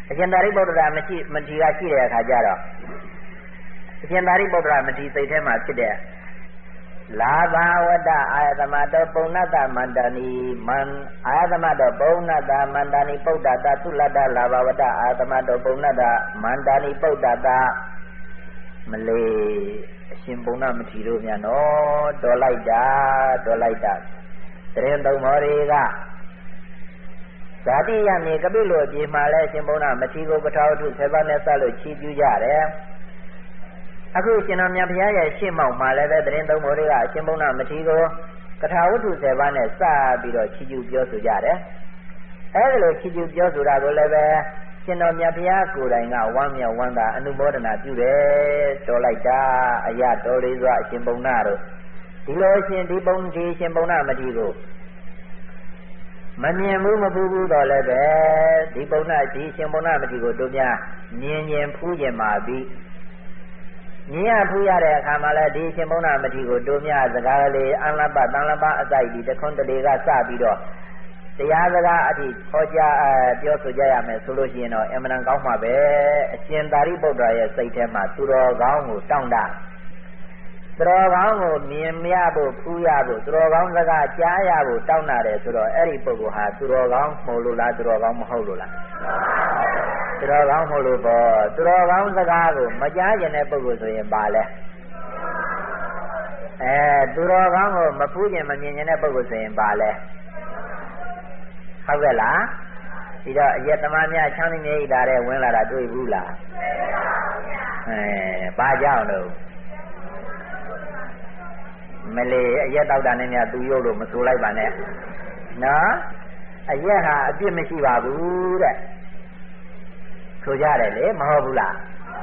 အရှင်သာရိပုတ္တရာမထီကရှိတဲ့အခါကျတော့အရှင်သာရိပုတ္တရာမထီစိတ်ထဲမှာဖြစ်တဲ့လာဘာဝတ္တအာယသမတောပုံနတ္တမန္တနီမံအာယသမတောပုံနတ္တမန္တနီပုဒ္ဒတာသုလတ္တလာဘာဝတ္တအာယသမတောပုံနတ္တမန္တနီပုဒ္ဒတာမလေးအရှင်ပုံနာမထီတို့များနော်တော်လိုက်တာတရင်သုံးမောတွေကဇာတိယမြေကပိလိုအပြေမှာလဲရှင်ပုံနာမထီကိုပထဝထု7ပါးနဲ့စလို့ချီးကျူးကြတယ်အခုရှင်တော်မြတ်ဘုရားရဲ့ရှေ့မှောက်မှာလည်းပဲတရင်သုံးမောတွေကအရှင်ပုံနာမထီကိုကထာဝတ္ထု7ပါးနဲ့စပြီးတော့ချီးကျူးပြောဆိုကြတယ်အဲဒီလိုချီးကျူးပြောဆိုတာကိုလည်းပဲရှင်တော်မြတ်ဘုရားကိုယ်တိုင်ကဝမ်းမြောက်ဝမ်းသာအနုမောဒနာပြုတယ်တော်လိုက်တာအရာတော်လေးစွာအရှင်ပုံနာတို့ဒီလိုရှင်ဒီရှင်ပုံနာမထီကိုမမြင်ဘူးမဖူးဘူးတော့လည်းပဲဒီရှင်ပုံနာမထီကိုတို့များမြင်ဖူးကျင်ပါပြီမြင်ရဖူးရတဲ့အခါမှာလည်းဒီရှင်ပုံနာမထီကိုတို့များစကားလေးအလပတန်လပအစိုက်ဒီတခွန်းတလေကစပြီးတော့တရားစကားအထိခေါ်ကြပြောဆိုကြရမယ်ဆိုလို့ရှိရင်တော့အမှန်ကောင်းမှာပဲအရှင်သာရိပုတ္တရာရဲ့စိတ်ထဲမှာသူတော်ကောင်းကိုတောင့်တသူတော်ကောင်းကိုမြင်ရဖို့ဖူးရဖို့သူတော်ကောင်းစကားကြားရဖို့တောင့်တတယ်ဆိုတော့အဲ့ဒီပုဂ္ဂိုလ်ဟာသူတော်ကောင်းမဟုတ်လို့လားသူတော်ကောင်းမဟုတ်လို့လားသူတော်ကောင်းမဟုတ်လို့ပေါ့သူတော်ကောင်းစကားကိုမကြားကျင်တဲ့ပုဂ္ဂိုလ်ဆိုရင်ပါလဲသူတော်ကောင်းကိုမဖူးကျင်မမြင်ကျင်တဲ့ပုဂ္ဂိုလ်ဆိုရင်ပါလဲဟုတ်ကဲ့လားဒီတော့အယက်သမားများချမ်းသာမြေဣတာတဲ့ဝင်လာတာတွေ့ဘူးလားဘာကြောင့်လို့မလေးအယက်တောက်တာနဲ့များသူရုပ်လို့မဆိုလိုက်ပါနဲ့နော်အယက်ဟာအပြစ်မရှိပါဘူးတဲ့ဆိုကြတယ်လေမဟုတ်ဘူးလား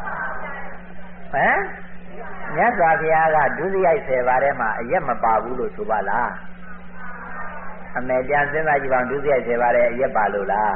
မြတ်စွာဘုရားကဒုစရိုက်10ပါးထဲမှာအယက်မပါဘူးလို့ဆိုပါလားအမေပြန်စဉ်းစားကြည့်ပါဦးဒုစရိုက်10ပါးထဲအယက်ပါလို့လား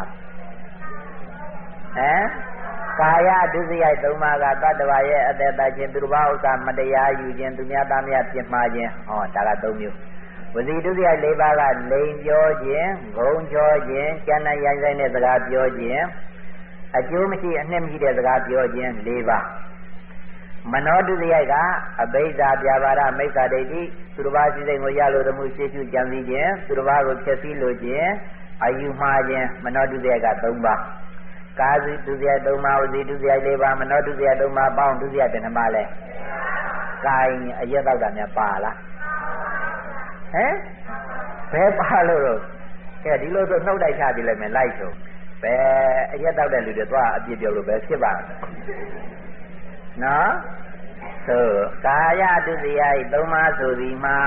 ကာယဒုစရိုက်3ပါးကတတ္တဝါရဲ့အသက်သက်ခြင်းသူတစ်ပါးဥစ္စာမတရားယူခြင်းသူများသားများပြစ်မှားခြင်းဟောဒါက3မျိုးဝစီဒုစရိုက်4ပါးကလိန်ပြောခြင်းဂုံပြောခြင်းကျန်တဲ့ရိုင်းဆိုင်တဲ့စကားပြောခြင်းအကျိုးမရှိအနှစ်မရှိတဲ့စကားပြောခြင်း4ပါးမနောဒုစရိုက်ကအဘိဓါပြဘာရမိစ္ဆာဒိဋ္ဌိသူတစ်ပါးစိစိတ်ကိုရလို့တမှုရှေ့ရှုကြံစည်ခြင်းသူတစ်ပါးကိုဖျက်ဆီးလို့ခြင်းအယူမှားခြင်းမနောဒုစရိုက်က3ပါးကာဇိဒုစရိုက်3ပါးဝစီဒုစရိုက်4ပါးမနောဒုစရိုက်3ပါးပေါင်းဒုစရိုက်ဘယ်နှပါလဲကိုင်းအရက်တော့တာများပါလားဘယ်ပါလို့ကဲဒီလိုဆိုနှုတ်တိုက်ချပြလိုက်မယ်လိုက်ဆိုဘယ်အရက်တော့တဲ့လူတွေသွားအပြစ်ပြောလို့ပဲဖြစ်ပါနော်ဆိုကာယဒုစရိုက်3ပါးဆိုသည်မှာ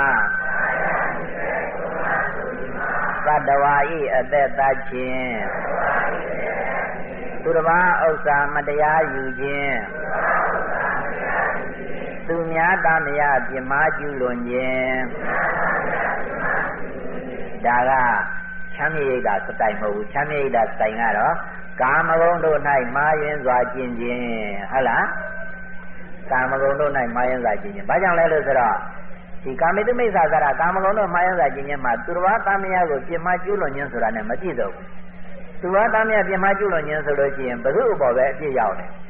သတ္တဝါဤအသက်သတ်ခြင်းသူတစ်ပါးဥစ္စာမတရားယူခြင်းသူများသားမယားပြစ်မှားကျူးလွန်ခြင်းဒါကချမ်းမြေ့တာစတိုင်မဟုတ်ဘူးချမ်းမြေ့တာစတိုင်ကတော့ကာမဂုဏ်တို့၌မာယွင်းစွာကျင့်ခြင်းဟုတ်လားကာမဂုဏ်တို့၌မာယွင်းစွာကျင့်ခြင်းဘာကြောင့်လဲလို့ဆိုတော့ဒီကာမိတုမိစ္ဆာသရကာမဂုဏ်တို့မာယွင်းစွာကျင့်ခြင်းမှာသူတစ်ပါးသားမယားကိုပြစ်မှားကျူးလွန်ခြင်းဆိုတာနဲ့မပြည့်စုံဘူးသူကသားမြတ်ပြင်းမကျူးလွန်ခြင်းဆိုလို့ရှိရင်ဘု து အပေါ်ပဲအပြစ်ရောက်တယ်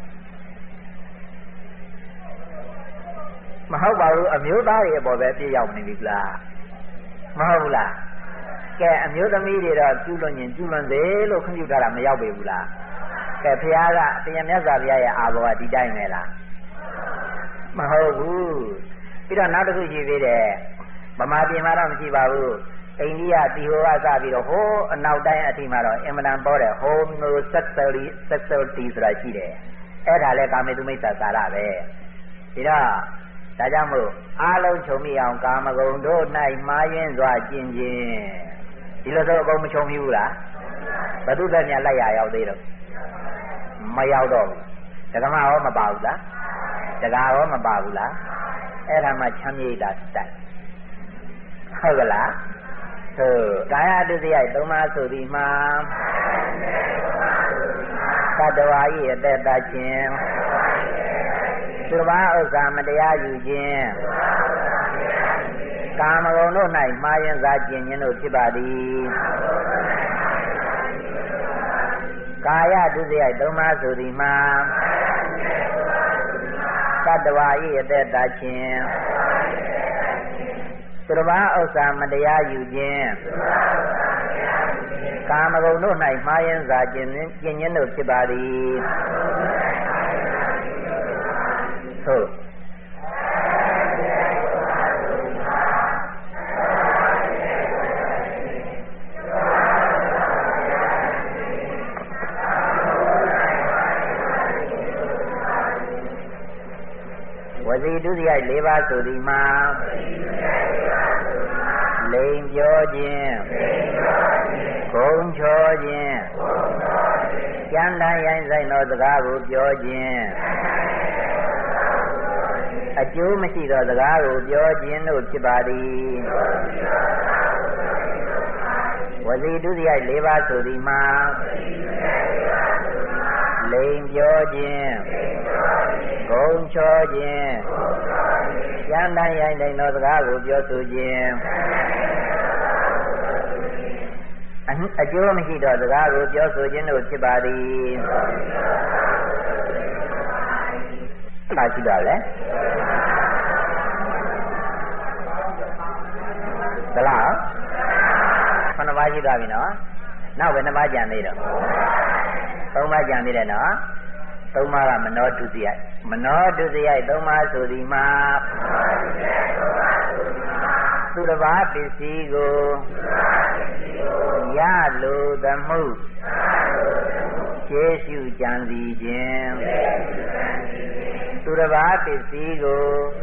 မဟုတ်ပါဘူးအမျိုးသားတွေအပေါ်ပဲအပြစ်ရောက်နေပြီလားမဟုတ်ဘူးလားကဲအမျိုးသမီးတွေတော့ကျူးလွန်ရင်ကျူးလွန်စေလို့ခွင့်ပြုထားတာမရောက်ပေဘူးလားကဲဘုရားကတရားမြတ်စွာဘုရားရဲ့အာဘောကဒီတိုင်းပဲလားမဟုတ်ဘူးပြီးတော့နောက်တစ်ခုရှိသေးတယ်ဗမာပြည်မှာတော့မရှိပါဘူးအိန္ဒိယတီဟိုကစပြီးတော့ဟိုးအနောက်တိုင်းအထိမှာတော့အင်မတန်ပေါ်တယ် homosexuality ဆိုတာရှိတယ်အဲ့ဒါလဲကာမေတုမိစ္ဆာစာရပဲဒီတော့ဒါကြောင့်မို့အားလုံးခြုံမိအောင်ကာမဂုဏ်တို့၌မှားယွင်းစွာကျင့်ခြင်းဒီလိုဆိုအကုန်မခြုံမိဘူးလားဘု து သက်များလိုက်ရရောက်သေးတော့မရောက်တော့ဘူးဒကမရောမပါဘူးလားဒကာရောမပါဘူးလားအဲ့ဒါမှချမ်းမြေ့တာတိုက်ဟုတ်ကလားကာယဒုစရိုက်3ပါးဆိုသည်မှာသတ္တဝါ၏အသက်သတ်ခြင်းသူတစ်ပါးဥစ္စာမတရားယူခြင်းကာမဂုဏ်တို့၌မှားယွင်းစားကျင်ခြင်းတို့ဖြစ်ပါသည်ကာယဒုစရိုက်သုံးပါးဆိုသည်မှာသတ္တဝါ၏အသက်တာခြင်းသူတစ်ပါးဥစ္စာမတရားယူခြင်းကာမဂုဏ်တို့၌မှားယွင်းစွာကျင့်ခြင်းတို့ဖြစ်ပါသည်ဟုတ်ဝစီဒုစရိုက်၄ပါးဆိုသည်မှာလိန်ပြောခြင်းဂုံချောခြင်းကျမ်းတမ်းရိုင်းဆိုင်သောစကားကိုပြောခြင်းအကျိုးမရှိသောစကားကိုပြောခြင်းတို့ဖြစ်ပါသည်ဝစီဒုစရိုက်၄ပါးဆိုသည်မှာလိန်ပြောခြင်းဂုံချောခြင်းကျမ်းတမ်းရိုင်းဆိုင်သောစကားကိုပြောဆိုခြင်းအကျိုးမရှိသောစကားကိုပြောဆိုခြင်းတို့ဖြစ်ပါသည်ဘာရှိတော့လဲသလားခဏပါးရှိသွားပြီနော်နောက်ပဲ2ပါးကြံသေးတော့3ပါးကြံသေးတယ်နော်3ပါးကမနောဒုစရိုက်မနောဒုစရိုက်3ပါးဆိုသည်မှာသူတစ်ပါးပစ္စည်းကိုရလိုသမှုရှေးရှုကြံစည်ခြင်းသူတစ်ပါးပစ္စည်းကို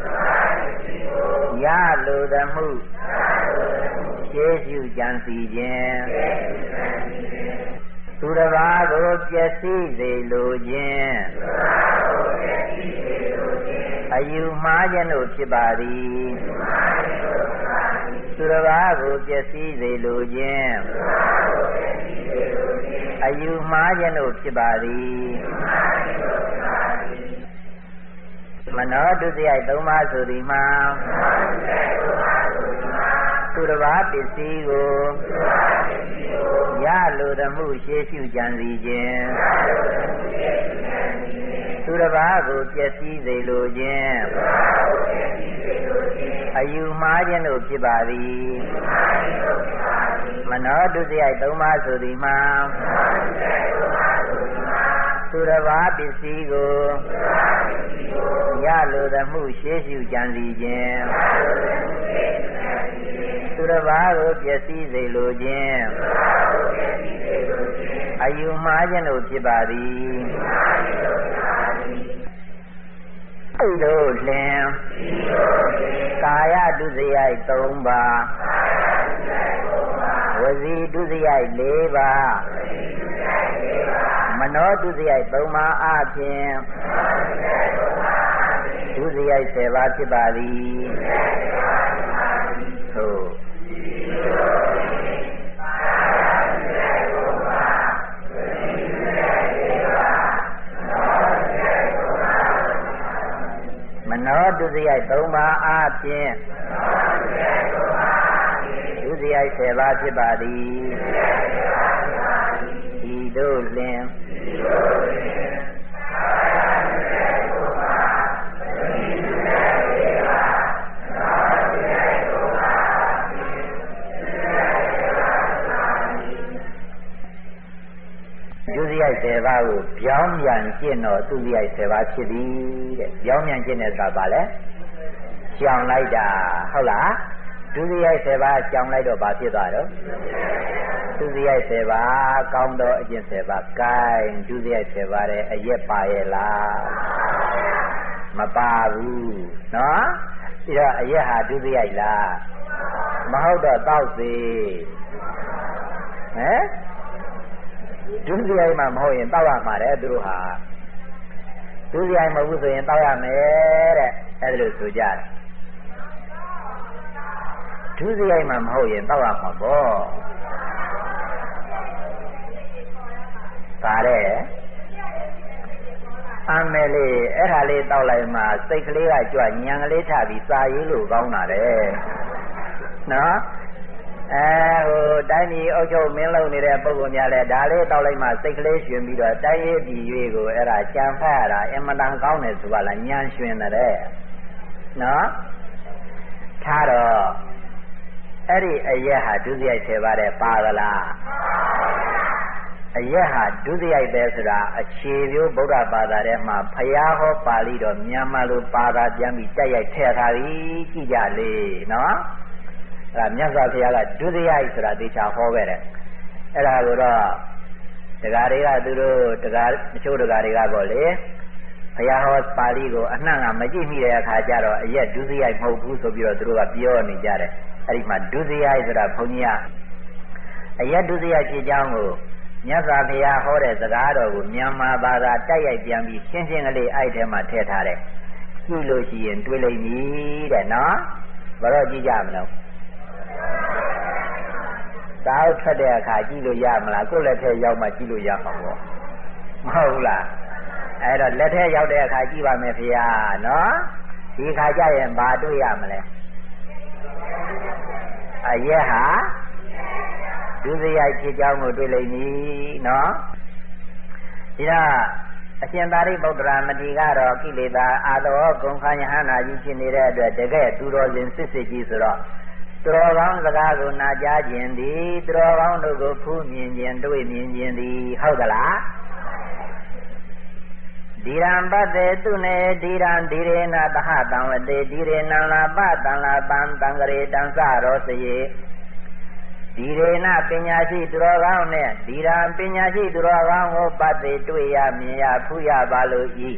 ရလိုသမှုရှေးရှုကြံစည်ခြင်းသူတစ်ပါးကိုပျက်စီးစေလိုခြင်းအယူမှားခြင်းတို့ဖြစ်ပါသည်သူတစ်ပါးကိုပျက်စီးစေလိုခြင်းအယူမှားခြင်းတို့ဖြစ်ပါသည်မနောဒုစရိုက်3ပါးဆိုသည်မှာသူတစ်ပါးပစ္စည်းကိုရလိုသမှုရှေးရှုကြံစည်ခြင်းသူတစ်ပါးကိုပျက်စီးစေလိုခြင်းအယူမှားခြင်းတို့ဖြစ်ပါသည်မနောဒုစရိုက်3ပါးဆိုသည်မှာသူတစ်ပါးပစ္စည်းကိုရလိုသမှုရှေးရှုကြံစည်ခြင်းသူတစ်ပါးကိုပျက်စီးစေလိုခြင်းအယူမှားခြင်းတို့ဖြစ်ပါသည်ဤသို့လျှင်ကာယဒုစရိုက်3ပါးဝစီဒုစရိုက်4ပါးမနောဒုစရိုက်3ပါးအပြင်ဒုစရိုက်10ပါးဖြစ်ပါသည်သို့မနောဒုစရိုက်3ပါးအပြင်ဒုစရိုက်10ပါးဖြစ်ပါသည်ဤသို့လျှင်ဒုစရိုက်10ပါးကိုပြောင်းပြန်ကျင့်တော့ဒုစရိုက်10ပါးဖြစ်သည်တဲ့ပြောင်းပြန်ကျင့်တဲ့ဆိုတာပါလဲရှောင်လိုက်တာဟုတ်လားဒုစရိုက်10ပါးရှောင်လိုက်တော့ဘာဖြစ်သွားတော့ဒုစရိုက်10ပါးကောင်းသောအကျင့်10ပါးကိုင်းဒုစရိုက်10ပါးတဲ့အရက်ပါရဲ့လားမပါဘူးနော်ပြီးတော့အရက်ဟာဒုစရိုက်လားမဟုတ်တော့တောက်စေဟမ်ဒုစရိုက်မှမဟုတ်ရင်တောက်ရမှာတဲ့သူတို့ဟာဒုစရိုက်မဟုတ်ဘူးဆိုရင်တောက်ရမယ်တဲ့အဲ့ဒါလို့ဆိုကြတယ်ဒုစရိုက်မှမဟုတ်ရင်တောက်ရမှာပေါ့ဒါတဲ့အမယ်လေးအဲ့ဒါလေးတောက်လိုက်မှစိတ်ကလေးကကြွညံကလေးထပြီးစာရေးလို့ကောင်းတာတဲ့နော်တိုင်းပြည်အုပ်ချုပ်မင်းလုပ်နေတဲ့ပုဂ္ဂိုလ်များလည်းဒါလေးတောက်လိုက်မှစိတ်ကလေးရှင်ပြီးတော့တိုင်းရေးပြည်ရွေးကိုအဲ့ဒါကြံဖတ်ရတာအမှန်တန်ကောင်းတယ်ဆိုပါလားညံရှင်တဲ့နော်ထားတော့အဲ့ဒီအရက်ဟာဒုစရိုက်10ပါးတဲ့ပါကလားအရက်ဟာဒုစရိုက်ပဲဆိုတာအခြေပြိုးဗုဒ္ဓဘာသာထဲမှာဖျားဟောပါဠိတော်မြန်မာလိုပါတာပြန်ပြီးတက်ရိုက်ထည့်ထားပြီးကြည့်ကြလေနော်အဲ့ဒါမြတ်စွာဘုရားကဒုစရိုက်ဆိုတာသေချာဟောခဲ့တယ်အဲ့ဒါကိုတော့တရားတွေကသူတို့တရားတချို့တရားတွေကပေါ့လေဘုရားဟောပါဠိကိုအနှံ့ကမကြည့်မိတဲ့အခါကျတော့အရက်ဒုစရိုက်မဟုတ်ဘူးဆိုပြီးတော့သူတို့ကပြောနေကြတယ်အဲ့ဒီမှာဒုစရိုက်ဆိုတာဘုန်းကြီးကအရက်ဒုစရိုက်ဖြစ်ကြောင်းကိုမြတ်စွာဘုရားဟောတဲ့စကားတော်ကိုမြန်မာဘာသာတိုက်ရိုက်ပြန်ပြီးရှင်းရှင်းကလေးအဲ့ထဲမှာထည့်ထားတယ်ကြည့်လို့ရှိရင်တွေ့လိမ့်မည်တဲ့နော်ဘာလို့ကြည့်ကြမလို့တောက်ထွက်တဲ့အခါကြည့်လို့ရမလားကိုယ်လက်ထဲရောက်မှကြည့်လို့ရမှာပေါ့မဟုတ်လားအဲ့တော့လက်ထဲရောက်တဲ့အခါကြည့်ပါမယ်ဖေဟာနော်ဒီခါကျရင်ဘာတွေ့ရမလဲအရက်ဟာဒုစရိုက်ဖြစ်ကြောင်းကိုတွေ့လိမ့်မည်နော်ဒီတော့အရှင်သာရိပုတ္တရာမထေရကတော့ကိလေသာအာသောကုန်ခါယဟနာကြီးဖြစ်နေတဲ့အတွက်တကယ်သူတော်စင်စစ်စစ်ကြီးဆိုတော့သူတော်ကောင်းစကားကိုနာကြားခြင်းသည်သူတော်ကောင်းတို့ကိုဖူးမြင်ခြင်းတွေ့မြင်ခြင်းသည်ဟုတ်သလားဒီရံပတ္တေသူနေဒီရံဒီရေနသဟတံဝတေဒီရေနံလာပတံလာပံတံကရေတံစရောစယေဒီရေနပညာရှိသူတော်ကောင်းနဲ့ဒီရံပညာရှိသူတော်ကောင်းကိုပတ္တေတွေ့ရမြင်ရဖူးရပါလို့ဤ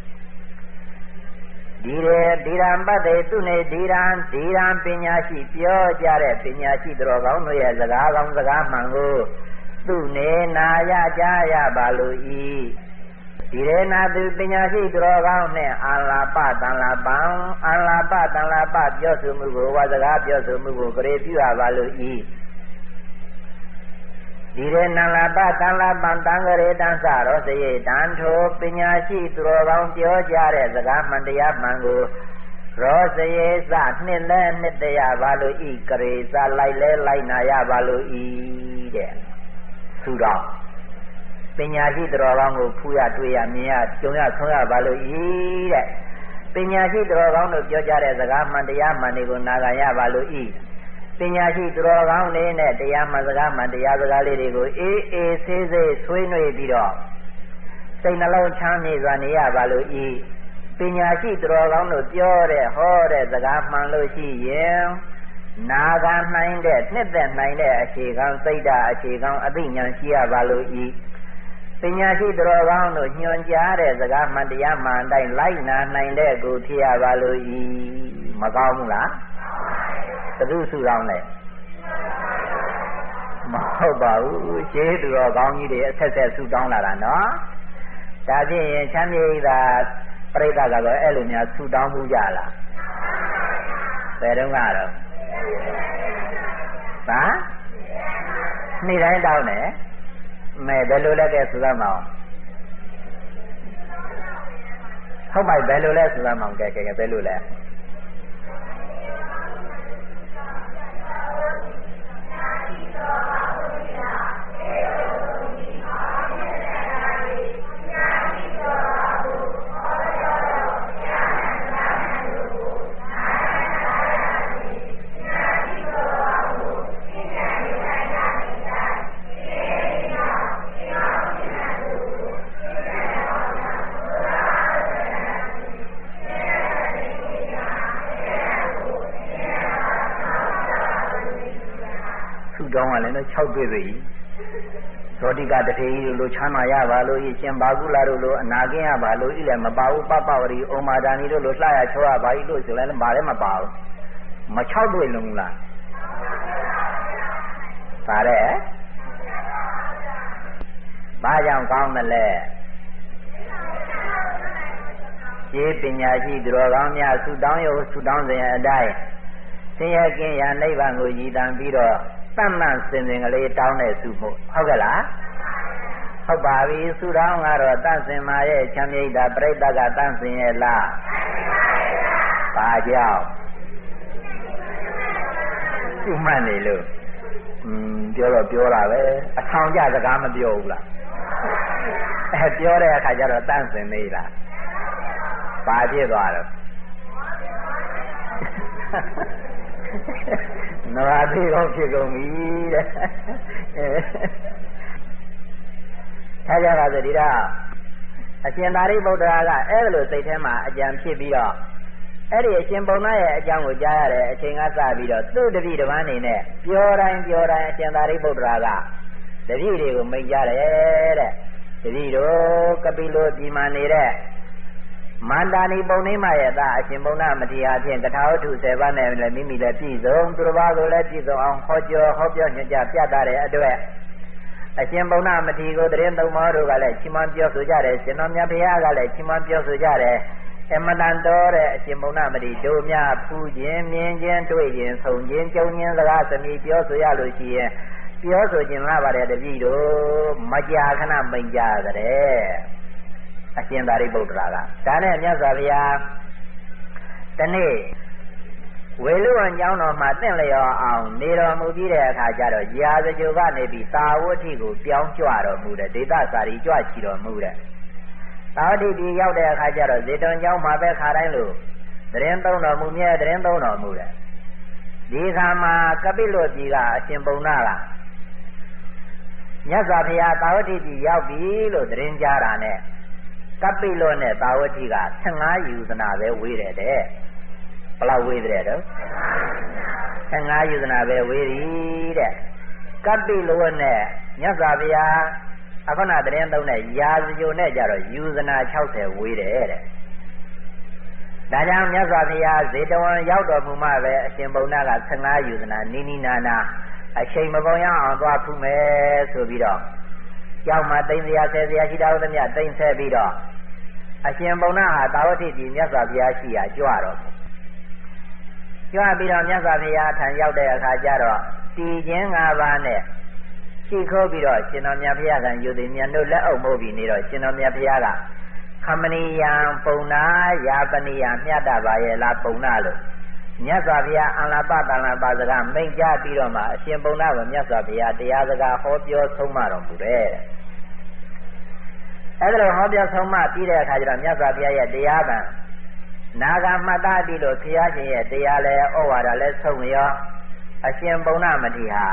ဒီရံပတ္တေသူနေဒီရံပညာရှိပြောကြတဲ့ပညာရှိသူတော်ကောင်းတို့ရဲ့စကားကောင်းစကားမှန်ကိုသူနေနာရကြရပါလို့ဤဒီရေနာသူပညာရှိသူတော်ကောင်းနဲ့အာလာပတန်လာပံအာလာပတန်လာပပြောဆိုမှုကိုဝါစကားပြောဆိုမှုကိုကြရေပြုရပါလို့ဤဒီရေနံလာပတန်လာပံတံကရေတံစရောစရေတံထိုပညာရှိသူတော်ကောင်းပြောကြတဲ့စကားမှန်တရားမှန်ကိုရောစရေစနှစ်လဲနှစ်တရားပါလို့ဤကြရေစလိုက်လဲလိုက်နာရပါလို့ဤတဲ့သူတော်ပညာရှိတော်ကောင်းကိုဖူးရတွေ့ရမြင်ရကြုံရဆုံးရပါလို့ဤတဲ့ပညာရှိတော်ကောင်းတို့ပြောကြတဲ့စကားမှန်တရားမှန်တွေကိုနာခံရပါလို့ဤပညာရှိတော်ကောင်းလေးနဲ့တရားမှန်စကားမှန်တရားစကားလေးတွေကိုအေးအေးဆေးဆေးဆွေးနွေးပြီးတော့စိတ်နှလုံးချမ်းမြေစွာနေရပါလို့ဤပညာရှိတော်ကောင်းတို့ပြောတဲ့ဟောတဲ့စကားမှန်လို့ရှိရင်နာခံနိုင်တဲ့နှစ်သက်နိုင်တဲ့အခြေခံစိတ်ဓာတ်အခြေခံအသိဉာဏ်ရှိရပါလို့ဤပညာရှိသူတော်ကောင်းတို့ညွှန်ကြားတဲ့စကားမှန်တရားမှန်တိုင်းလိုက်နာနိုင်တဲ့ကိုဖြစ်ရပါလို့ဤမကောင်းဘူးလားဘယ်သူစုတော်လဲမဟုတ်ပါဘူးရှင်းသူတော်ကောင်းကြီးတွေအဆက်ဆက်စုတောင်းလာတာနော်ဒါဖြင့်ချမ်းမြေသာပြိဿကတော့အဲ့လိုများစုတောင်းမှုကြလားဘယ်တော့ကတော့ဟာနေ့တိုင်းတောင်းတယ်မဲဘယ်လိုလဲကဲဆိုရမအောင်ဟုတ်ပါဘယ်လိုလဲဆိုရမအောင်ကဲဘယ်လိုလဲတောင်းရလဲတော့6တွေ့ပြီဇောတိကတထေကြီးတို့လိုချမ်းသာရပါလို့ဤရှင်ဘာကုလာတို့လိုအနာကင်းရပါလို့ဤလည်းမပါဘူးပပဝရီဩမာဒာနီတို့လိုလှရချောရပါဤလို့ဆိုလည်းဘာလည်းမပါဘူးမ6တွေ့လုံးလားပါတဲ့ဘာကြောင့်ကောင်းတယ်လဲရှင်းပညာရှိသူတော်ကောင်းများဆုတောင်းရုံဆုတောင်းစဉ်အတိုင်းဆင်းရဲကင်းရာနိဗ္ဗာန်ကိုရည်တည်ပြီးတော့တတ်မှန်စင်စင်ကလေးတောင်းတဲ့ဆုမို့ဟုတ်ကဲ့လားဟုတ်ပါပြီဆုတောင်းကတော့တတ်စင်မာရဲ့ချမ်းမြေ့တာပြိတ္တကတတ်စင်ရဲ့လားပါကြောင့်ဆုမှတ်နေလို့ပြောတော့ပြောတာပဲအဆောင်ကြစကားမပြောဘူးလားပြောတဲ့အခါကျတော့တန့်စင်နေလားဘာဖြစ်သွားတော့နွားသေးတော့ဖြစ်ကုန်ပြီတဲ့ထားကြပါစို့ဒီတော့အရှင်သာရိပုတ္တရာကအဲ့လိုစိတ်ထဲမှာအကြံဖြစ်ပြီးတော့အဲ့ဒီအရှင်ဘုံသားရဲ့အကြောင်းကိုကြားရတဲ့အချိန်ကစပြီးတော့သူ့တပည့်တစ်ပါးအနေနဲ့ပြောတိုင်းအရှင်သာရိပုတ္တရာကတပည့်တွေကိုမိန့်ကြတယ်တဲ့တပည့်တို့ကပိလိုပြည်မှာနေတဲ့မန္တာနီပုံနှိမရဲ့သားအရှင်ဘုံနာမထေရဖြင့်ကထာဝတ္ထု7ပါးနဲ့လည်းမိမိလည်းပြည့်စုံသူတစ်ပါးကိုလည်းပြည့်စုံအောင်ဟောပြောညွှန်ကြားပြသတဲ့အတွက်အရှင်ဘုံနာမထေရကိုတရင်သုံးပါးတို့ကလည်းချီးမွမ်းပြောဆိုကြတယ်ရှင်တော်မြတ်ဘုရားကလည်းချီးမွမ်းပြောဆိုကြတယ်အမတန်တော်တဲ့အရှင်ဘုံနာမထေရတို့များဖူးခြင်းမြင်ခြင်းတွေ့ခြင်းဆုံခြင်းကြုံခြင်းစကားသမီးပြောဆိုရလို့ရှိရင်ပြောဆိုခြင်းလာပါတယ်တပည့်တို့မကြာခဏမိန်ကြတဲ့အရှင်သာရိပုတ္တရာကဒါနဲ့မြတ်စွာဘုရားတနေ့ဝေလူဝံကျောင်းတော်မှာတင့်လျော်အောင်နေတော်မူပြီးတဲ့အခါကျတော့ရာဇဂိုကနေပြီးသာဝတိကိုပြောင်းကြွတော်မူတဲ့ဒေသစာရီကြွချီတော်မူတဲ့သာဝတိပြည်ရောက်တဲ့အခါကျတော့ဇေတဝန်ကျောင်းမှာပဲခါတိုင်းလို့တရင်သုံးတော်မူမြဲတရင်သုံးတော်မူတဲ့ဒီခါမှာကပိလုပြည်ကအရှင်ဘုံနာကမြတ်စွာဘုရားသာဝတိပြည်ရောက်ပြီလို့တရင်ကြားတာနဲ့ကပိလုနဲ့သာဝတိက15ယူဇနာပဲဝေးတယ်တဲ့ဘယ်လောက်ဝေးတယ်တော့15ယူဇနာပဲဝေးသည်တဲ့ကပိလုနဲ့မြတ်စွာဘုရားအခုနတရင်သုံးတဲ့ရာဇဂိုနဲ့ကြတော့ယူဇနာ60ဝေးတယ်တဲ့ဒါကြောင့်မြတ်စွာဘုရားဇေတဝန်ရောက်တော်မူမှပဲအရှင်ဘုံနာက15ယူဇနာနီနာနာအချိန်မကုန်ရအောင်သွားဖူးမယ်ဆိုပြီးတော့ကျောင်းမှာတိမ်စရာဆယ်စရာရှိတာဥဒ္ဓမြတိမ်ဆဲပြီးတော့အရှင်ဘုံနာဟာသာဝတိပြည်မြတ်စွာဘုရားရှိရာကြွတော့ကြွပြီးတော့မြတ်စွာဘုရားထံရောက်တဲ့အခါကျတော့တည်ခြင်း5ပါးနဲ့ရှိခိုးပြီးတော့ရှင်တော်မြတ်ဘုရားကယူသည်မြတ်တို့လက်အုပ်မိုးပြီးနေတော့ရှင်တော်မြတ်ဘုရားကခမဏီယံပုံနာယာပနိယံမြတ်တာပါရဲ့လားပုံနာလို့မြတ်စွာဘုရားအန္လပတန္လပစကားမိန့်ကြားပြီးတော့မှအရှင်ဘုံနာကမြတ်စွာဘုရားတရားစကားဟောပြောဆုံးမတော်မူတယ်အဲ့ဒါလိုဟောပြောဆုံးမပြီးတဲ့အခါကျတော့မြတ်စွာဘုရားရဲ့တရားပံနာဂမှတ်သားပြီးလို့ဘုရားရှင်ရဲ့တရားလဲဩဝါဒလဲဆုံးရောအရှင်ဘုံနာမထေရဟာ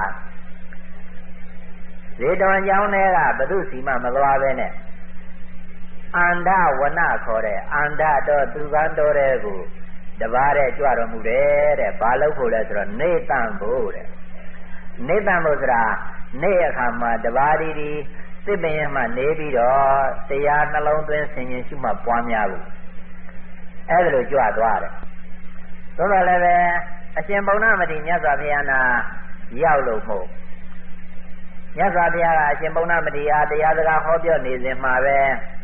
ဇေတဝန်ကျောင်းထဲကဘုသူစီမမသွားပဲနဲ့အန္ဒဝနခေါ်တဲ့အန္ဒတော်သူကန်းတော်တဲ့ကိုတပါးတဲ့ကြွတော်မူတယ်တဲ့ဘာလို့ဖို့လဲဆိုတော့နေတန်ဖို့တဲ့နေတန်ဖို့ဆိုတာနေ့အခါမှာတပါးဒီသစ်ပင်ရမှနေပြီးတော့တရားနှလုံးသွင်းဆင်ခြင်ရှုမှတ်ပွားများဘူးအဲ့ဒါလိုကြွသွားတယ်သို့တော်လည်းပဲအရှင်ဘုံနာမတိမြတ်စွာဘုရားနာရောက်လို့မဟုတ်မြတ်စွာဘုရားကအရှင်ဘုံနာမတိအားတရားစကားဟောပြောနေစဉ်မှာပဲ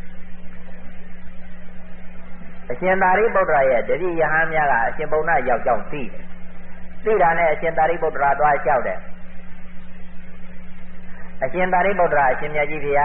အရှင်သာရိပုတ္တရာရဲ့တတိယဟန်များကအရှင်ဘုံနာရောက်ကြောင်းသိတာနဲ့အရှင်သာရိပုတ္တရာသွားလျှောက်တယ်အရှင်သာရိပုတ္တရာအရှင်မြတ်ကြီးဗျာ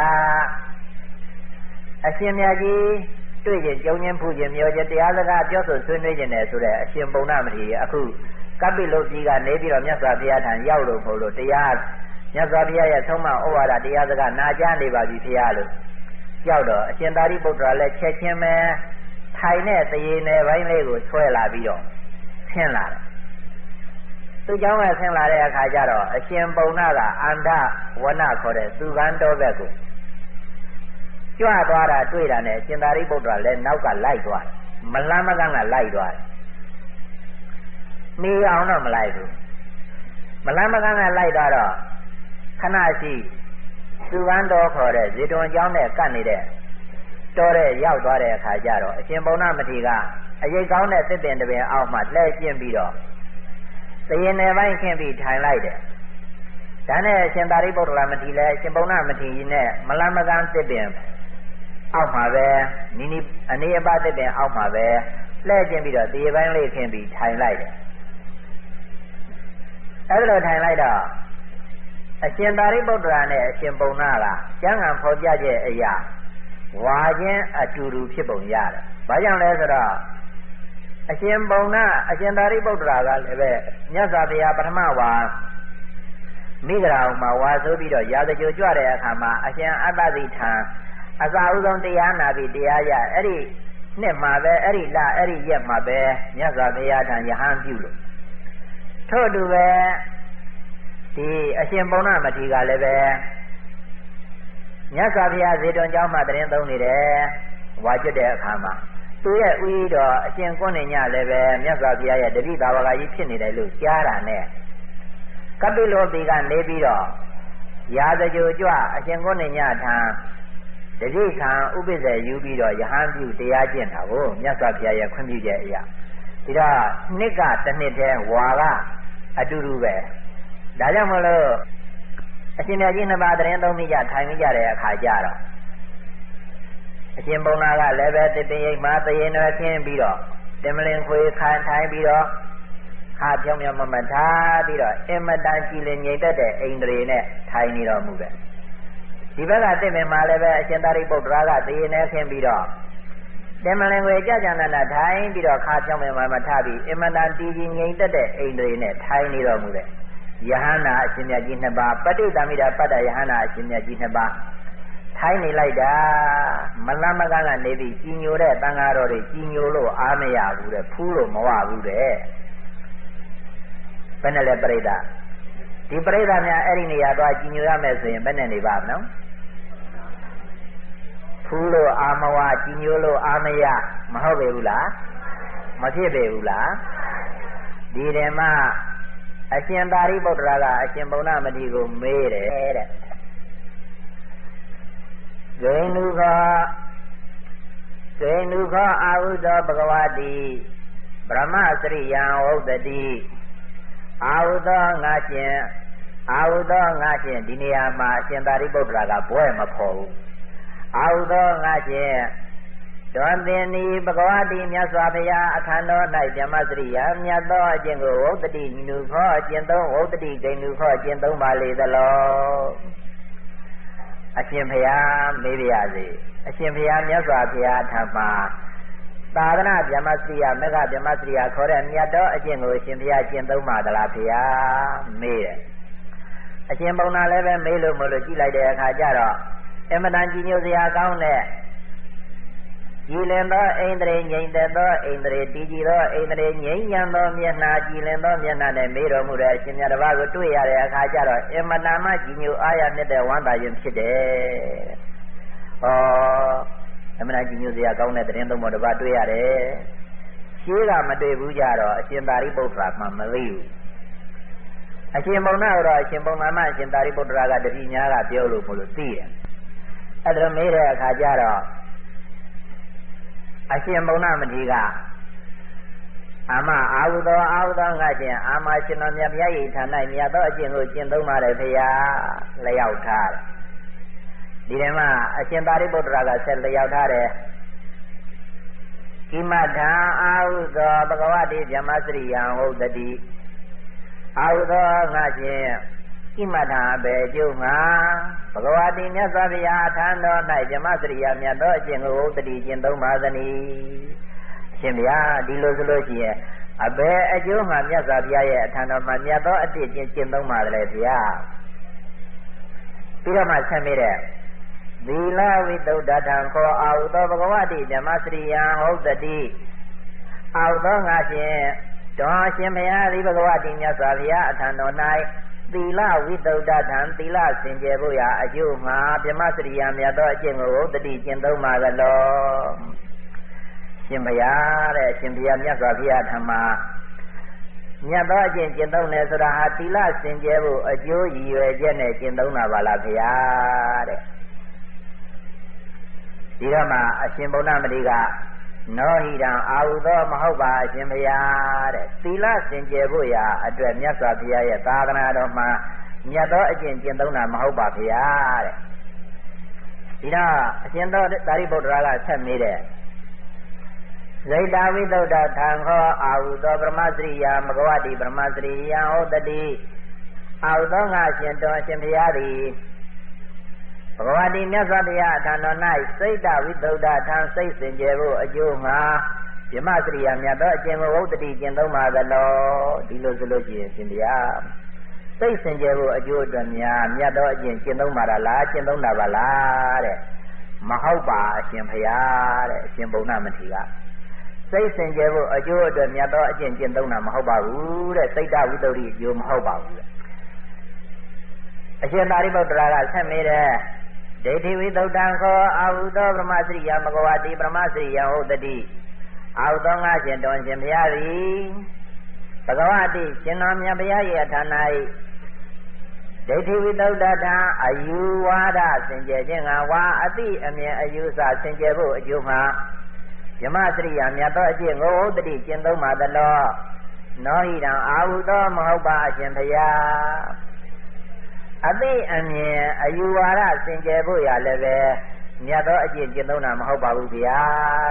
အရှင်မြတ်ကြီးတွေ့ကြကြုံချင်းဖူးခြင်းမျိုးခြင်းတရားစကားပြောဆိုဆွေးနွေးခြင်းနဲ့ဆိုတဲ့အရှင်ဘုံနာမထေရအခုကပိလုပြည်ကနေပြီးတော့မြတ်စွာဘုရားထံရောက်လို့မဟုတ်လို့တရားမြတ်စွာဘုရားရဲ့ဆုံးမဩဝါဒတရားစကားနာကြားနေပါပြီဖေရလို့ကြောက်တော့အရှင်သာရိပုတ္တရာလည်းချက်ချင်းပဲထိုင်တဲ့တရေနယ်ပိုင်းလေးကိုဆွဲလာပြီးတော့ဆင်းလာတယ်သူเจ้าကဆင်းလာတဲ့အခါကျတော့အရှင်ဘုံနာကအန္ဒဝနခေါ်တဲ့သူကန်းတော်ဘက်ကိုကြွသွားတာတွေ့တာနဲ့ရှင်သာရိပုတ္တရာလည်းနောက်ကလိုက်သွားတယ်မလမ်းမကန်းကလိုက်သွားတယ်နေအောင်တော့မလိုက်ဘူးမလမ်းမကန်းကလိုက်သွားတော့ခဏရှိသူကန်းတော်ခေါ်တဲ့ဇေတဝန်ကျောင်းနဲ့ကပ်နေတဲ့တော်တဲ့ရောက်သွားတဲ့အခါကျတော့အရှင်ဘုံနာမထေရကအရိပ်ကောင်းတဲ့သစ်ပင်တစ်ပင်အောက်မှာလှည့်ကျင်းပြီးတော့သရင်နယ်ပိုင်းခင်းပြီးထိုင်လိုက်တယ်ဒါနဲ့အရှင်သာရိပုတ္တရာမထေရလည်းအရှင်ဘုံနာမထေရနဲ့မလမကန်းသစ်ပင်အောက်မှာပဲနီနီအနေအပသစ်ပင်အောက်မှာပဲလှည့်ကျင်းပြီးတော့သရေပိုင်းလေးခင်းပြီးထိုင်လိုက်တယ်အဲ့ဒါလိုထိုင်လိုက်တော့အရှင်သာရိပုတ္တရာနဲ့အရှင်ဘုံနာကကျမ်းဂန်ဖော်ပြချက်အရာဝါခြင်းအတူတူဖြစ်ပုံရတယ်။ဘာကြောင့်လဲဆိုတော့အရှင်ဘုံနာအရှင်သာရိပုတ္တရာကလည်းပဲမြတ်စွာဘုရားပထမဝါမိဂရာမှာဝါဆိုပြီးတော့ရာဇကြိုကြွတဲ့အခါမှာအရှင်အတ္တတိထံအစာဥဆုံးတရားနာပြီးတရားရအဲ့ဒီနှစ်မှာပဲအဲ့ဒီလအဲ့ဒီရက်မှာပဲမြတ်စွာဘုရားထံယဟန်ပြုလို့ထို့အတူပဲဒီအရှင်ပုံနာမထေရကလည်းပဲမြတ်စွာဘုရားဇေတဝန်ကျောင်းမှာတရင်သုံးနေတယ်ဝါကျွတ်တဲ့အခါမှာသူရဲ့ဥယျတော်အရှင်ကွန်းနေညလည်းပဲမြတ်စွာဘုရားရဲ့တတိသာဝကကြီးဖြစ်နေတယ်လို့ကြားတာနဲ့ကပိလောပိကနေပြီးတော့ရာဇကြိုကြွအရှင်ကွန်းနေညထံတတိခံဥပိ္ပဇေယူပြီးတော့ယဟန်ပြုတရားကျင့်တာကိုမြတ်စွာဘုရားရဲ့ခွင့်ပြုချက်အရာဒီတော့နှစ်ကတစ်နှစ်တည်းဝါကအတူတူပဲဒါကြောင့်မလို့အရှင်မြတ်ကြီးနှစ်ပါးတရင်သုံးမိကြထိုင်မိကြတဲ့အခါကျတော့အရှင်ဘုံနာကလည်းပဲတတိယိတ်မှာတရေနွယ်ခင်းပြီးတော့တင်မလင်ခွေခံထိုင်ပြီးတော့ခါပြောင်းပြောင်းမထားပြီးတော့အမတန်ကြည်လင်ငြိမ်သက်တဲ့အိန္ဒြေနဲ့ထိုင်နေတော်မူတယ်ဒီဘက်ကတိမင်မှာလည်းပဲအရှင်သာရိပုတ္တရာကတရေနဲ့ခင်းပြီးတော့တင်မလင်ခွေကြာကြာနာနာထိုင်ပြီးတော့ခါပြောင်းပြောင်းမထားပြီးအမတန်တည်ကြည်ငြိမ်သက်တဲ့အိန္ဒြေနဲ့ထိုင်နေတော်မူတယ်ယဟန္တာအရှင်မြတ်ကြီးနှစ်ပါးပဋိသမိတာပတ္တယဟန္တာအရှင်မြတ်ကြီးနှစ်ပါးထိုင်းနေလိုက်တာမလမကန်းကနေပြီးကြီးညိုတဲ့တန်ဃာတော်တွေကြီးညိုလို့အားမရဘူးတဲ့ဖူးလို့မဝဘူးတဲ့ဘယ်နဲ့လဲပြိဿဒီပြိဿများအဲ့ဒီနေရာသွားကြီးညိုရမယ်ဆိုရင်ဘယ်နဲ့နေပါမလို့ဖူးလို့အားမဝကြီးညိုလို့အားမရမဟုတ်ပေဘူးလားမဖြစ်ပေဘူးလားဒီတည်းမှာအရှင်သာရိပုတ္တရာကအရှင်ဘုံနာမတိကိုမေးတယ်တဲ့ဂိန္ဓုခောအာဟုသောဘဂဝတိဗြဟ္မစရိယံဝုဒ္ဒတိအာဟုသောငါရှင်ဒီနေရာမှာအရှင်သာရိပုတ္တရာကဘွဲ့မဖော်ဘူးအာဟုသောငါရှင်တွင်သင်ဤဘဂဝတိမြတ်စွာဘုရားအခန္ဓာ၌ဗြဟ္မစရိယမြတ်သောအကျင့်ကိုဝုဒ္ဒတိညုခောအကျင့်သုံးဝုဒ္ဒတိဂိန္ဓုခောအကျင့်သုံးပါလေသလောအရှင်ဘုရားမေးပါရစေအရှင်ဘုရားမြတ်စွာဘုရားထံမှာသာသနာဗြဟ္မစရိယမေဃဗြဟ္မစရိယခေါ်တဲ့မြတ်သောအကျင့်ကိုအရှင်ဘုရားကျင့်သုံးပါသလားဘုရားမေးတယ်အရှင်ဘုံနာလည်းပဲမေးလို့မလို့ကြည့်လိုက်တဲ့အခါကျတော့အမတန်ကြီးညိုစရာကောင်းတဲ့ကြည်လင်သောဣန္ဒြေငြိမ်သက်သောဣန္ဒြေတည်ကြည်သောဣန္ဒြေငြိမ်ရန်သောမျက်နှာကြည်လင်သောမျက်နှာနဲ့မေးတော်မူတဲ့အရှင်မြတ်တစ်ပါးကိုတွေ့ရတဲ့အခါကျတော့အမတန်မှကြည်ညိုအားရမြင့်တဲ့ဝမ်းသာခြင်းဖြစ်တယ်။အမတန်ကြည်ညိုစရာကောင်းတဲ့သတင်းသုံးပေါ်တစ်ပါးတွေ့ရတယ်။ရှင်းကမတွေ့ဘူးကြတော့အရှင်သာရိပုတ္တရာမှမသိဘူး။အရှင်ဘုံနာတော့အရှင်ဘုံနာမှအရှင်သာရိပုတ္တရာကတတိညာကပြောလို့မလို့သိတယ်။အဲ့ဒါမေးတဲ့အခါကျတော့အရှင်ဘုံနာမထေရအာမအာဟုသောငါရှင်အာမရှင်တော်မြတ်ဘုရား၏ဌာနမြတ်သောအကျင့်ကိုကျင့်သုံးပါတယ်ဖေဟာလျှောက်ထားတယ်ဒီထဲမှာအရှင်သာရိပုတ္တရာကဆက်လျှောက်ထားတယ်ကိမထာအာဟုသောဘဂဝတိဗြဟ္မစရိယံဝုဒ္ဒတိအာဟုသောငါရှင်ကိမထာဘေကျုံငါဘဂဝတိမြတ်စွာဘုရားထံတော်၌ဗြဟ္မစရိယမြတ်သောအကျင့်ကိုဝုဒ္ဒတိကျင့်သုံးပါသနည်းအရှင်ဘုရားဒီလိုဆိုလို့ရှိရင်အဘယ်အကျိုးမှမြတ်စွာဘုရားရဲ့အထံတော်မှာမြတ်သောအတ္တကျင့်သုံးပါလေဘုရားပြီးတော့မှဆက်မိတဲ့သီလဝိသုဒ္ဓထံခောအာဟုသောဘဂဝတိဓမ္မစရိယံဝုဒ္ဒတိအာဟုသောငါရှင်တော်ရှင်ဘုရားသည်ဘဂဝတိမြတ်စွာဘုရားအထံတော်၌သီလဝိသုဒ္ဓထံသီလစင်ကြယ်ဖို့ရာအကျိုးမှာဓမ္မစရိယံမြတ်သောအကျင့်ကိုဝုဒ္ဒတိကျင့်သုံးပါသလောရှင်ဘုရားတဲ့ရှင်ဘုရားမြတ်စွာဘုရားထံမှာမြတ်သောအကျင့်ကျင့်သုံးတယ်ဆိုတာဟာသီလစင်ကြယ်ဖို့အကျိုးရည်ရွယ်ချက်နဲ့ကျင့်သုံးတာပါလားဘုရားတဲ့ဒီတော့မှအရှင်ဗုဒ္ဓမတိကနောဟိတံအာဟုသောမဟုတ်ပါအရှင်ဘုရားတဲ့သီလစင်ကြယ်ဖို့ရာအတွက်မြတ်စွာဘုရားရဲ့သာသနာတော်မှာမြတ်သောအကျင့်ကျင့်သုံးတာမဟုတ်ပါဘုရားတဲ့ဒီတော့အရှင်သာရိပုတ္တရာကဆက်မေးတဲ့ဇိတဝိသုဒ္ဓထံခောအာဟုသောဗြဟ္မစရိယဘဂဝတိဗြဟ္မစရိယံဟောတတိအာဟုသောငါရှင်တော်အရှင်ဘုရားသည်ဘဂဝတိမြတ်စွာဘုရားအထံတော်၌စိတ်တဝိသုဒ္ဓထံစိတ်စင်ကြယ်ဖို့အကျိုးငါဗြဟ္မစရိယမြတ်သောအကျင့်ကိုဝုဒ္ဒတိကျင့်သုံးပါသလောဒီလိုဆိုလို့ရှိရင်ရှင်ဘုရားစိတ်စင်ကြယ်ဖို့အကျိုးအတွက်များမြတ်သောအကျင့်ကျင့်သုံးပါလားကျင့်သုံးတာပါလားတဲ့မဟုတ်ပါအရှင်ဘုရားတဲ့အရှင်ဘုံနာမထေရစိတ်စင်ကြယ်ဖို့အကျိုးအတွက်မြတ်သောအကျင့်ကျင့်သုံးတာမဟုတ်ပါဘူးတဲ့စိတ်တဝိတ္တုအကျိုးမဟုတ်ပါဘူးတဲ့အရှင်သာရိပုတ္တရာကဆက်မေးတယ်ဒိဋ္ဌိဝိသုဒ္ဓံခောအာဟုသောပရမစရိယမဂဝတိပရမစရိယဟုတ်တိအာဟုသောငါရှင်တော်ရှင်ဘုရားသည်ဘဂဝတိရှင်တော်မြတ်ဘုရားရဲ့ဌာန၌ဒိဋ္ဌိဝိသုဒ္ဓထံအယူဝါဒစင်ကြယ်ခြင်းကဝါအတိအမြင်အယူဆစင်ကြယ်ဖို့အကျိုးမှာယမစရိယမြတ်သောအကျင့်ကိုဟုတ်တိကျင့်သုံးပါသလောနောဟိတံအာဟုသောမဟုတ်ပါအရှင်ဘုရားအသိအမြင်အယူဝါဒစင်ကြယ်ဖို့ရလည်းပဲမြတ်သောအကျင့်ကျင့်သုံးတာမဟုတ်ပါဘူးဗျာ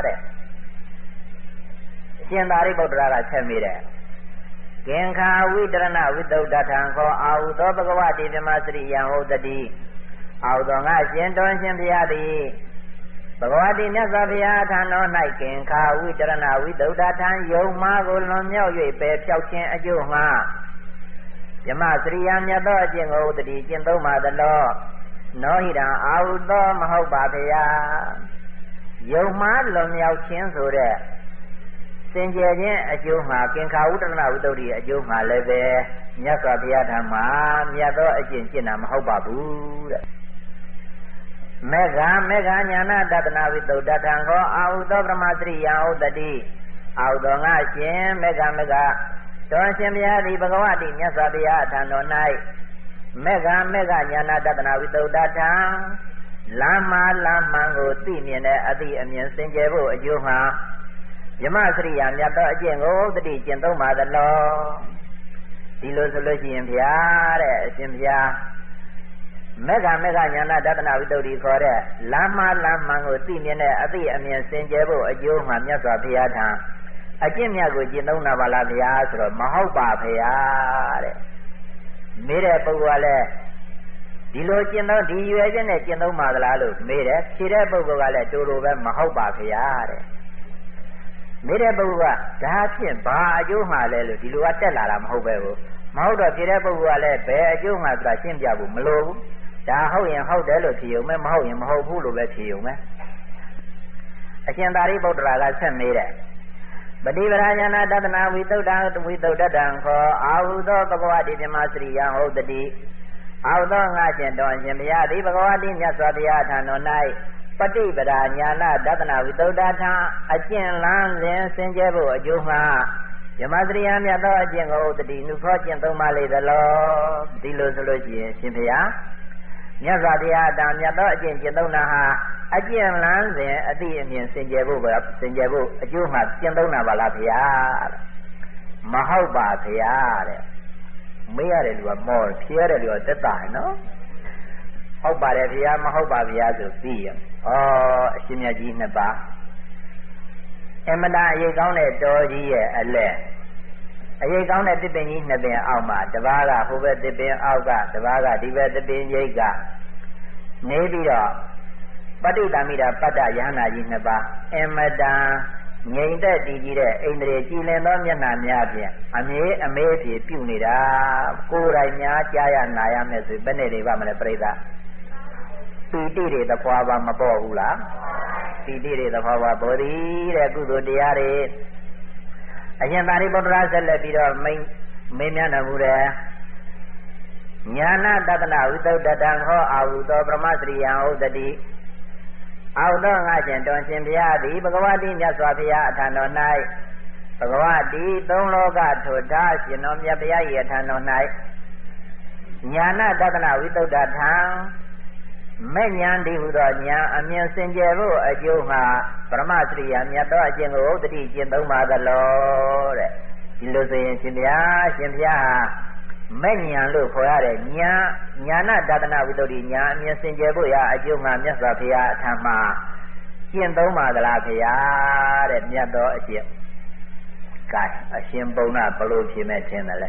တဲ့အရှင်သာရိပုတ္တရာကဆက်မိတယ်ကင်္ခာဝိတရဏဝိသုဒ္ဓထံခောအာဟုသောဘဂဝတိဓမ္မစရိယံဟုတ်တိအာဟုသောငါရှင်တော်ရှင်ဘုရားသည်ဘဂဝတိမြတ်စွာဘုရားထံတော်၌ကင်္ခာဝိတရဏဝိသုဒ္ဓထံယုံမာကိုလွန်မြောက်၍ပယ်ဖြောက်ခြင်းအကျိုးငှာယမစရိယမြတ်သောအကျင့်ကိုတတိကျင့်သုံးပါသလောနောဟိတံအာဟုသောမဟုတ်ပါဗျာယုံမာလွန်မြောက်ခြင်းဆိုတဲ့စင်ကြယ်ခြင်းအကျိုးမှာကင်္ခာဝုတ္တရဏဝိတ္တုရဲ့အကျိုးမှာလည်းပဲမြတ်စွာဘုရားထံမှာမြတ်သောအကျင့်ကျင့်တာမဟုတ်ပါဘူးတဲ့မေဃညာနာတတနာဝိတ္တုတထံခောအာဟုသောပရမစရိယံဥတ္တိအာဟုသောငါရှင်မေဃတော်ရှင်ဘုရားသည်ဘဂဝတိမြတ်စွာဘုရားထံတော်၌မေဃညာနာတတနာဝိတ္တုတထံလမ်းမှန်ကိုသိမြင်တဲ့အသည့်အမြင်စင်ကြယ်ဖို့အကျိုးမှာယမစရိယမြတ်သောအကျင့်ကိုတတိကျင့်သုံးပါသလောဒီလိုဆိုလို့ရှိရင်ဘုရားတဲ့အရှင်ဘုရားမေဃညာနာတတနာဝိတ္တုခေါ်တဲ့လမ်းမှန်ကိုသိမြင်တဲ့အသည့်အမြင်စင်ကြယ်ဖို့အကျိုးမှာမြတ်စွာဘုရားထံအကျင့်မြတ်ကိုကျင့်သုံးတာပါလားဗျာဆိုတော့မဟုတ်ပါဗျာတဲ့မေးတဲ့ပုဂ္ဂိုလ်ကလည်းဒီလိုကျင့်သုံးဒီရွယ်ချက်နဲ့ကျင့်သုံးပါသလားလို့မေးတယ်ဖြေတဲ့ပုဂ္ဂိုလ်ကလည်းတူတူပဲမဟုတ်ပါဗျာတဲ့မေးတဲ့ပုဂ္ဂိုလ်ကဒါဖြင့်ဘာအကျိုးမှလဲလို့ဒီလိုကတက်လာတာမဟုတ်ပဲဘူးမဟုတ်တော့ဖြေတဲ့ပုဂ္ဂိုလ်ကလည်းဘယ်အကျိုးမှဆိုတာရှင်းပြဖို့မလိုဘူးဒါဟုတ်ရင်ဟုတ်တယ်လို့ဖြေုံပဲမဟုတ်ရင်မဟုတ်ဘူးလို့ပဲဖြေုံပဲအရှင်သာရိပုတ္တရာကဆက်မေးတယ်ပฏิပဒါညာနာတတနာဝိသုဒ္ဓတံခောအာဟုသောဘဂဝတိဓမ္မစရိယံဟုတ်တိအာဟုသောငါရှင်တော်ရှင်ဘုရားသည်ဘဂဝတိမြတ်စွာဘုရားထံတော်၌ပฏิပဒါညာနာတတနာဝိသုဒ္ဓထံအကျင့်လန်းစဉ်စင်ကြယ်ဖို့အကျိုးမှာယမစရိယမြတ်သောအကျင့်ကိုဟုတ်တိနုခောကျင့်သုံးပါလေသလောဒီလိုဆိုလို့ရှိရင်ရှင်ဘုရားမြတ်စွာဘုရားတံမြတ်သောအကျင့်ကျင့်သုံးတာဟာအကျင့်လန်းစဉ်အတိအမြင်စင်ကြယ်ဖို့အကျိုးမှကျင့်သုံးတာပါလားဗျာမဟုတ်ပါဗျာတဲ့မေးရတယ်လူကမော်ဖြေရတယ်လူကသက်သာနော်ဟုတ်ပါတယ်ဗျာမဟုတ်ပါဗျာဆိုပြီးရဩအရှင်မြတ်ကြီးနှစ်ပါးအမတအရေးကောင်းတဲ့တော်ကြီးရဲ့အလက်အရေးကောင်းတဲ့တစ်ပင်ကြီးနှစ်ပင်အောက်မှာတပါးကဟိုဘက်တစ်ပင်အောက်ကတပါးကဒီဘက်တစ်ပင်ရိပ်ကနေပြီးတော့ပဋိသမိတာပတ္တယဟနာကြီးနှစ်ပါးအမတန်ငြိမ်သက်တည်ကြည်တဲ့အိန္ဒြေကြည်လင်သောမျက်နှာများဖြင့်အမေးဖြင့်ပြုနေတာကိုယ်တိုင်များကြားရနာရမယ်ဆိုဘယ်နဲ့တွေပါမလဲပြိဿပီတိတွေသဘောပါမပေါ်ဘူးလားပီတိတွေသဘောပါပေါ်သည်တဲ့ကုသိုလ်တရားတွေအရှင်သာရိပုတ္တရာဆက်လက်ပြီးတော့မေးမြန်းတော်မူတယ်ညာနာတတနာဝိသုဒ္ဓတံဟောအာဟုသောပရမစရိယံဟုတ်တိအာဟုသောငါရှင်တော်ရှင်ဘုရားသည်ဘဂဝတိမြတ်စွာဘုရားအထံတော်၌ဘဂဝတိသုံးလောကထိုထားရှင်တော်မြတ်ဘုရား၏အထံတော်၌ညာနာတတနာဝိသုဒ္ဓထံမဲ့ညာတိဟုသောညာအမြင်စင်ကြယ်ဖို့အကျိုးမှာပရမစရိယမြတ်သောအကျင့်ကိုဟုတ်တိကျင့်သုံးပါသလောတဲ့ဒီလိုဆိုရင်ရှင်ဘုရားဟာမဲ့ညာလို့ခေါ်ရတဲ့ညာနာတတနာဝိတ္တုညာအမြင်စင်ကြယ်ဖို့ရာအကျိုးမှာမြတ်စွာဘုရားအထံမှာကျင့်သုံးပါသလားဘုရားတဲ့မြတ်သောအကျင့်ကဲအရှင်ဘုံနာဘလို့ဖြေမဲ့ခြင်းတယ်လဲ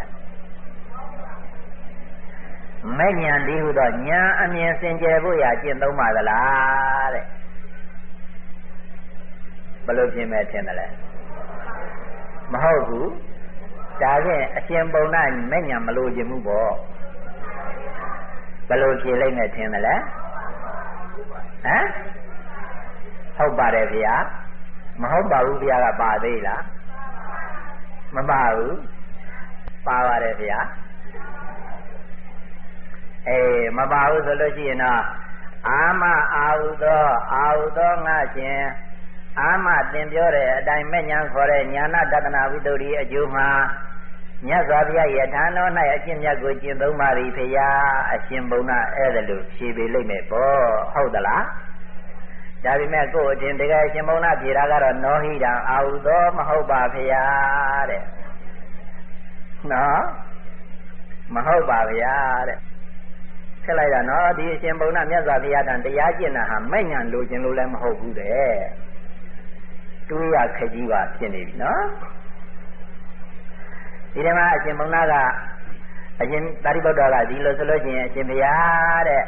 မဲ့ညာဒီဟုသောညာအမြင်စင်ကြယ်ဖို့ရာကျင့်သုံးပါသလားတဲ့ဘလို့ဖြေမဲ့ခြင်းတယ်လဲမဟုတ်ဘူးဒါဖြင့်အရှင်ဘုံနာမဲ့ညာမလို့ခြင်းမှုပေါ့ဘယ်လိုဖြေလိုက်မယ်ထင်တယ်လဲဟမ်ဟုတ်ပါတယ်ဗျာမဟုတ်ပါဘူးဗျာကပါသေးလားမပါဘူးပါပါတယ်ဗျာမပါဘူးဆိုလို့ရှိရင်တော့အာမအာဟုသောငါရှင်အာမသင်ပြောတဲ့အတိုင်းမဲ့ညာခေါ်တဲ့ညာနာတတနာဝိတ္တုရိအကျိုးမှာမြတ်စွာဘုရားယထာတော်၌အကျင့်မြတ်ကိုကျင့်သုံးပါသည်ဖေယအရှင်ဘုန်းအဲ့ဒါလို့ဖြေပေးလိုက်မယ်ပေါ့ဟုတ်သလားဒါပေမဲ့ကိုယ်အတင်တကယ်ရှင်ဘုန်းဖြေတာကတော့နောဟိတံအာဟုသောမဟုတ်ပါဖေယတဲ့နော်မဟုတ်ပါဗျာတဲ့ခက်လိုက်တာနော်ဒီအရှင်ဘုန်းမြတ်စွာဘုရားတန်တရားကျင့်တာဟာမဲ့ညာလိုခြင်းလို့လည်းမဟုတ်ဘူးတဲ့တွေးရခက်ကြီးပါဖြစ်နေပြီနော်ဒီထဲမှာအရှင်ဘုန်းကအရှင်သာရိပုတ္တရာကဒီလိုဆိုလို့ချင်းအရှင်ဘုရားတဲ့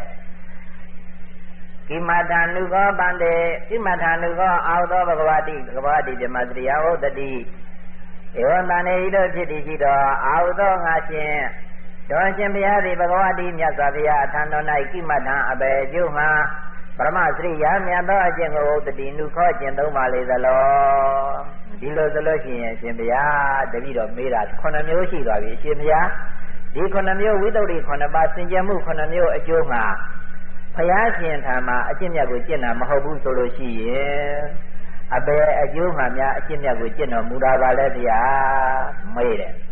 ကိမထာနုကောပန္တေကိမထာနုကောအာဟုသောဘဂဝတိဓမ္မစရိယဟုတ်တိဧဝံတန်နေဤတို့ဖြစ်တည်ရှိသောအာဟုသောငါရှင်တော်ရှင်ဘုရားသည်ဘဂဝတိမြတ်စွာဘုရားအထံတော်၌ကိမထာအဘေကျုံမှာပရမစရိယာမြတ်သောအကျင့်ကိုဟုတ်တိနုခောကျင့်သုံးပါလေသလောဒီလိုဆိုလို့ရှိရင်အရှင်ဘုရားတပည့်တော်မေးတာ9မျိုးရှိသွားပြီအရှင်ဘုရားဒီ9မျိုးဝိတ္တုတွေ9ပါးစင်ကြယ်မှု9မျိုးအကျိုးမှာဘုရားရှင်ထံမှာအကျင့်မြတ်ကိုကျင့်တာမဟုတ်ဘူးဆိုလို့ရှိရင်အဘယ်အကျိုးမှများအကျင့်မြတ်ကိုကျင့်တော်မူတာပါလဲဗျာမေးတယ်